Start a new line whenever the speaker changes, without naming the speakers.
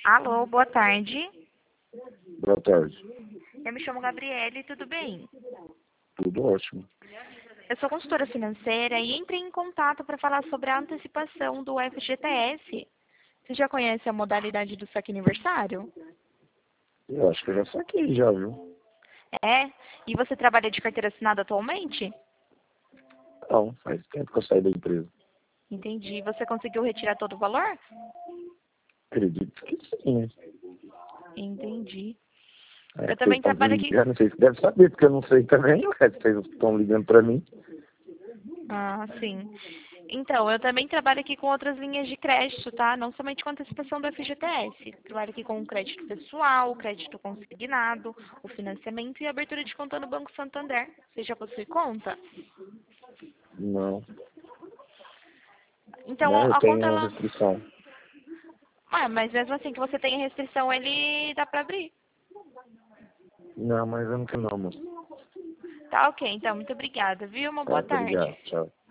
Alô, boa tarde.
Boa tarde.
Eu me chamo Gabriele, tudo bem?
Tudo ótimo.
Eu sou consultora financeira e entrei em contato para falar sobre a antecipação do FGTS. Você já conhece a modalidade do saque aniversário?
Eu acho que eu já saquei já, viu?
É? E você trabalha de carteira assinada atualmente?
Não, faz tempo que eu saí da empresa.
Entendi. Você conseguiu retirar todo o valor?
Acredito que sim, né?
Entendi.
É
Eu
que vocês
também
estão
trabalho aqui.
ligando, vocês devem saber, porque eu não sei também, ué, vocês estão ligando pra mim.
Ah, sim. Então, eu também trabalho aqui com outras linhas de crédito, tá? Não somente com antecipação do FGTS. Trabalho aqui com o crédito pessoal, o crédito consignado, o financiamento e a abertura de conta no Banco Santander. Você já possui conta?
Não,
Então,
não, eu
a conta,
tenho
ela...
restrição.
Ah, mas mesmo assim que você tenha restrição, ele dá pra abrir.
Não, mas eu não tenho não, moço.
Tá ok, então. Muito obrigada, viu? Uma
Tá,
boa
obrigado,
tarde.
tchau.